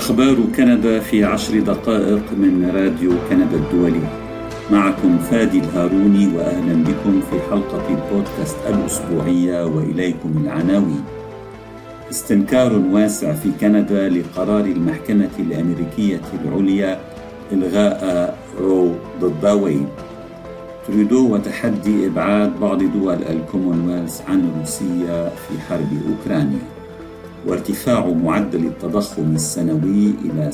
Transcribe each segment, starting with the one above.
أخبار كندا في 10 دقائق من راديو كندا الدولي. معكم فادي الهاروني، وأهلا بكم في حلقة البودكاست الأسبوعية، وإليكم العناوين. استنكار واسع في كندا لقرار المحكمة الأمريكية العليا إلغاء رو ضد ويد. ترودو وتحدي إبعاد بعض دول الكومنولث عن روسيا في حرب أوكرانيا. وارتفاع معدل التضخم السنوي إلى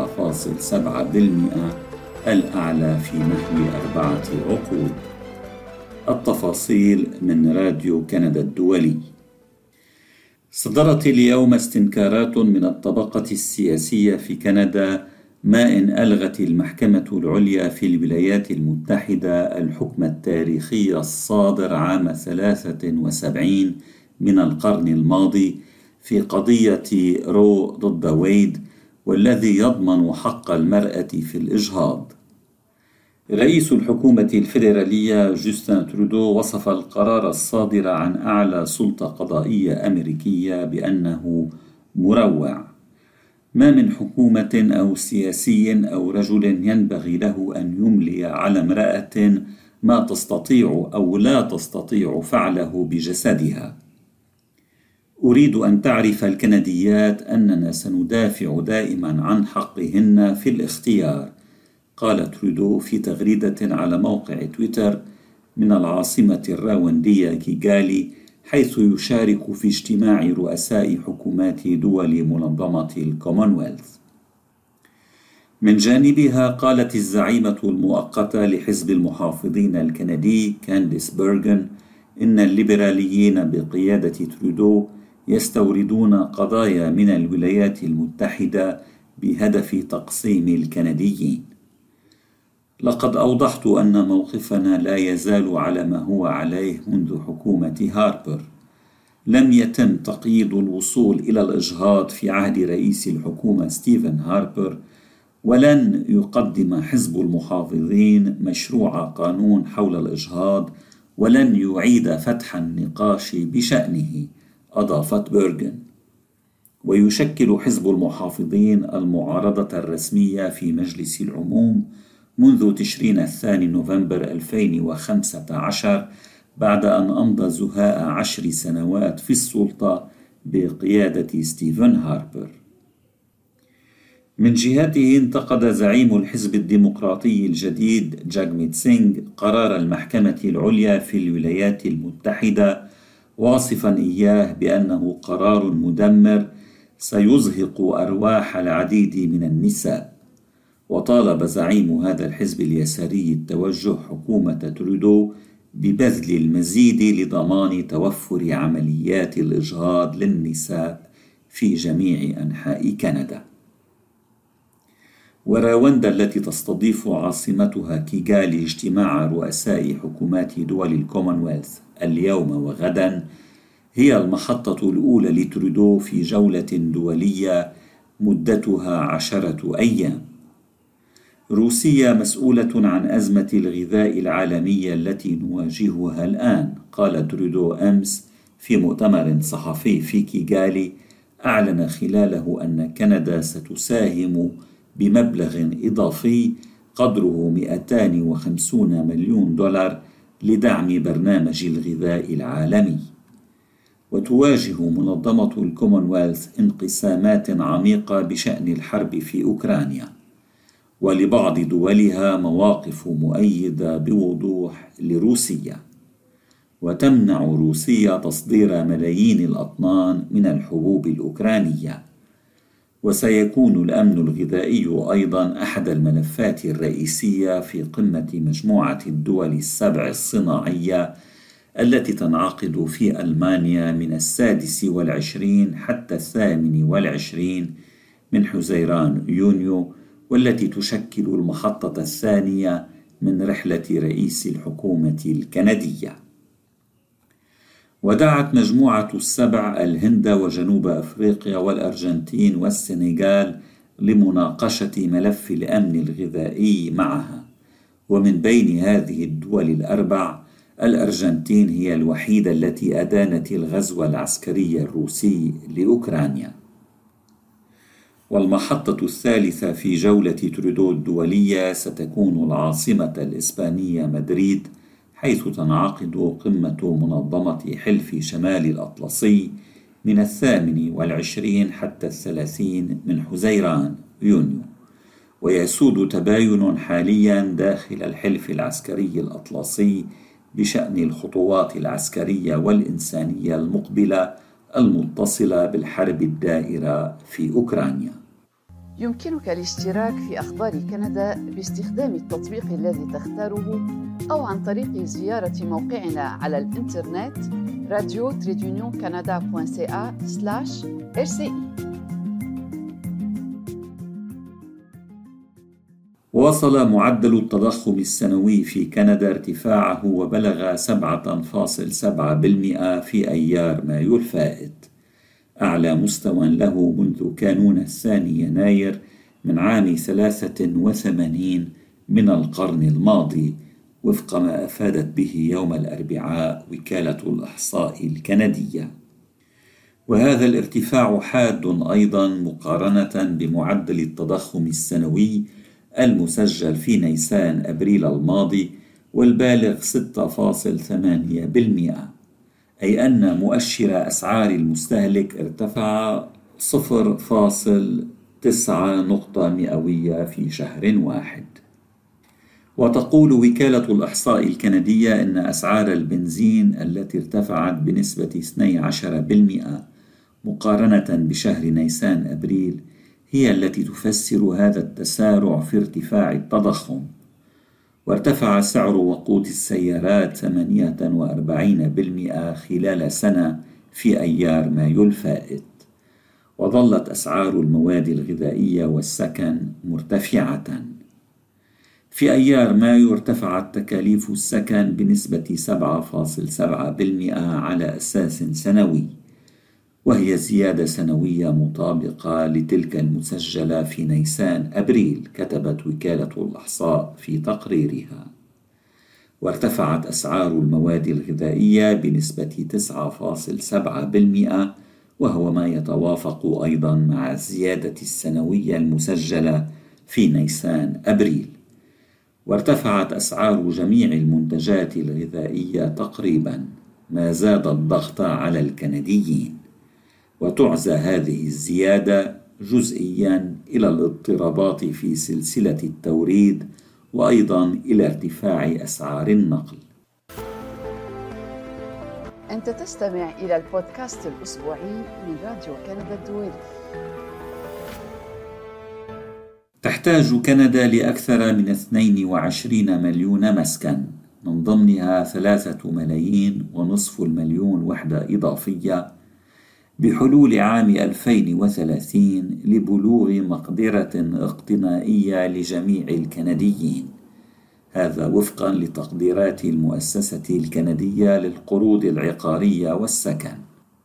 7.7%، الأعلى في نحو 4 عقود. التفاصيل من راديو كندا الدولي. صدرت اليوم استنكارات من الطبقة السياسية في كندا، ما إن ألغت المحكمة العليا في الولايات المتحدة الحكم التاريخي الصادر عام 73 من القرن الماضي في قضية رو ضد ويد، والذي يضمن حق المرأة في الإجهاض. رئيس الحكومة الفيدرالية جوستن ترودو وصف القرار الصادر عن أعلى سلطة قضائية أمريكية بأنه مروع. ما من حكومة أو سياسي أو رجل ينبغي له أن يملي على امرأة ما تستطيع أو لا تستطيع فعله بجسدها. أريد أن تعرف الكنديات أننا سندافع دائما عن حقهن في الاختيار، قال ترودو في تغريدة على موقع تويتر من العاصمة الرواندية كيغالي، حيث يشارك في اجتماع رؤساء حكومات دول منظمة الكومنولث. من جانبها قالت الزعيمة المؤقتة لحزب المحافظين الكندي كانديس بيرغن إن الليبراليين بقيادة ترودو يستوردون قضايا من الولايات المتحدة بهدف تقسيم الكنديين. لقد أوضحت أن موقفنا لا يزال على ما هو عليه منذ حكومة هاربر. لم يتم تقييد الوصول إلى الإجهاض في عهد رئيس الحكومة ستيفن هاربر، ولن يقدم حزب المحافظين مشروع قانون حول الإجهاض، ولن يعيد فتح النقاش بشأنه، أضافت بيرغن. ويشكل حزب المحافظين المعارضة الرسمية في مجلس العموم منذ تشرين الثاني نوفمبر 2015، بعد أن أمضى زهاء 10 سنوات في السلطة بقيادة ستيفن هاربر. من جهته انتقد زعيم الحزب الديمقراطي الجديد جاغميت سينغ قرار المحكمة العليا في الولايات المتحدة، واصفا إياه بأنه قرار مدمر سيزهق أرواح العديد من النساء. وطالب زعيم هذا الحزب اليساري التوجه حكومة ترودو ببذل المزيد لضمان توفر عمليات الإجهاض للنساء في جميع أنحاء كندا. وراوندا التي تستضيف عاصمتها كيغالي اجتماع رؤساء حكومات دول الكومنولث اليوم وغدا، هي المحطة الأولى لترودو في جولة دولية مدتها 10 أيام. روسيا مسؤولة عن أزمة الغذاء العالمية التي نواجهها الآن، قال ترودو أمس في مؤتمر صحفي في كيغالي، أعلن خلاله أن كندا ستساهم بمبلغ إضافي قدره 250 مليون دولار لدعم برنامج الغذاء العالمي. وتواجه منظمة الكومنولث انقسامات عميقة بشأن الحرب في أوكرانيا، ولبعض دولها مواقف مؤيدة بوضوح لروسيا. وتمنع روسيا تصدير ملايين الأطنان من الحبوب الأوكرانية. وسيكون الأمن الغذائي أيضا أحد الملفات الرئيسية في قمة مجموعة الدول 7 الصناعية التي تنعقد في ألمانيا من 26 حتى 28 من حزيران يونيو، والتي تشكل المحطة الثانية من رحلة رئيس الحكومة الكندية. ودعت مجموعة 7 الهند وجنوب أفريقيا والأرجنتين والسنغال لمناقشة ملف الأمن الغذائي معها. ومن بين هذه الدول ال4 الأرجنتين هي الوحيدة التي أدانت الغزو العسكري الروسي لأوكرانيا. والمحطة الثالثة في جولة ترودو الدولية ستكون العاصمة الإسبانية مدريد، حيث تنعقد قمة منظمة حلف شمال الأطلسي من 28 حتى 30 من حزيران يونيو. ويسود تباين حاليا داخل الحلف العسكري الأطلسي بشأن الخطوات العسكرية والإنسانية المقبلة المتصلة بالحرب الدائرة في أوكرانيا. يمكنك الاشتراك في أخبار كندا باستخدام التطبيق الذي تختاره أو عن طريق زيارة موقعنا على الإنترنت radio-canada.ca/RCI. وصل معدل التضخم السنوي في كندا ارتفاعه وبلغ 7.7% في أيار مايو الفائت، أعلى مستوى له منذ كانون الثاني يناير من عام 83 من القرن الماضي، وفق ما أفادت به يوم الأربعاء وكالة الإحصاء الكندية. وهذا الارتفاع حاد أيضا مقارنة بمعدل التضخم السنوي المسجل في نيسان أبريل الماضي والبالغ 6.8%، أي أن مؤشر أسعار المستهلك ارتفع 0.9 نقطة مئوية في شهر واحد. وتقول وكالة الإحصاء الكندية إن أسعار البنزين التي ارتفعت بنسبة 12% مقارنة بشهر نيسان أبريل هي التي تفسر هذا التسارع في ارتفاع التضخم. وارتفع سعر وقود السيارات 48% خلال سنة في أيار مايو الفائت. وظلت أسعار المواد الغذائية والسكن مرتفعة. في أيار مايو ارتفعت تكاليف السكن بنسبة 7.7% على أساس سنوي، وهي زيادة سنوية مطابقة لتلك المسجلة في نيسان أبريل، كتبت وكالة الإحصاء في تقريرها. وارتفعت أسعار المواد الغذائية بنسبة 9.7%، وهو ما يتوافق أيضا مع الزيادة السنوية المسجلة في نيسان أبريل. وارتفعت أسعار جميع المنتجات الغذائية تقريبا، ما زاد الضغط على الكنديين. وتعزى هذه الزيادة جزئيا إلى الاضطرابات في سلسلة التوريد، وأيضا إلى ارتفاع أسعار النقل. أنت تستمع إلى البودكاست الأسبوعي من راديو كندا الدولي. تحتاج كندا لأكثر من 22 مليون مسكن، من ضمنها 3.5 مليون وحدة إضافية بحلول عام 2030 لبلوغ مقدرة اقتنائية لجميع الكنديين. هذا وفقا لتقديرات المؤسسة الكندية للقروض العقارية والسكن.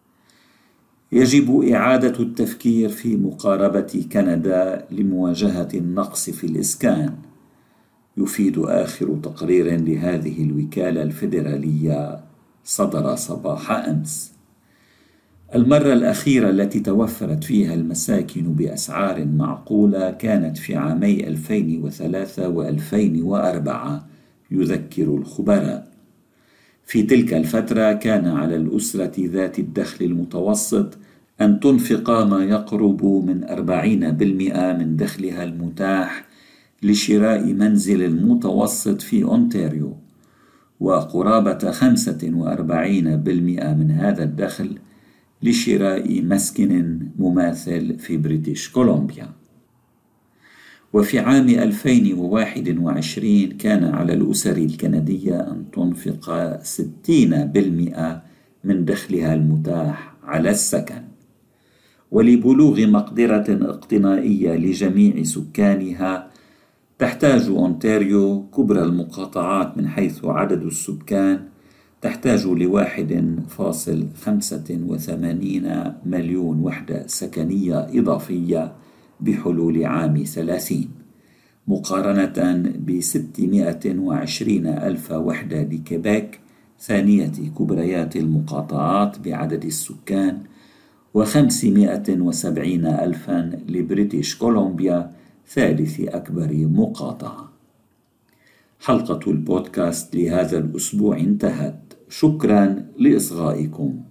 يجب إعادة التفكير في مقاربة كندا لمواجهة النقص في الإسكان، يفيد آخر تقرير لهذه الوكالة الفيدرالية صدر صباح أمس. المرة الأخيرة التي توفرت فيها المساكن بأسعار معقولة كانت في عامي 2003 و2004، يذكر الخبراء. في تلك الفترة كان على الأسرة ذات الدخل المتوسط أن تنفق ما يقرب من 40% من دخلها المتاح لشراء منزل متوسط في أونتاريو، وقرابة 45% من هذا الدخل لشراء مسكن مماثل في بريتش كولومبيا. وفي عام 2021 كان على الأسر الكندية أن تنفق 60% من دخلها المتاح على السكن. ولبلوغ مقدرة اقتنائية لجميع سكانها تحتاج أونتاريو كبرى المقاطعات من حيث عدد السكان تحتاج ل1.85 مليون وحدة سكنية إضافية بحلول عام 30، مقارنة ب620 ألف وحدة لكيبيك ثانية كبريات المقاطعات بعدد السكان، و570 ألفا لبريتش كولومبيا ثالث أكبر مقاطعة. حلقة البودكاست لهذا الأسبوع انتهت. شكرا لإصغائكم.